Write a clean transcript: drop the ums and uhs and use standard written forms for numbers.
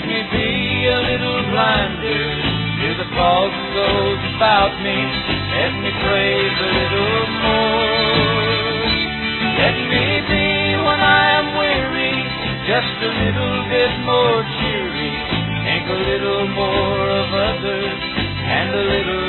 me be a little blinder to the fog that goes about me. Let me praise a little more. Let me be when I am weary, just a little bit more cheery. Think a little more of others and a little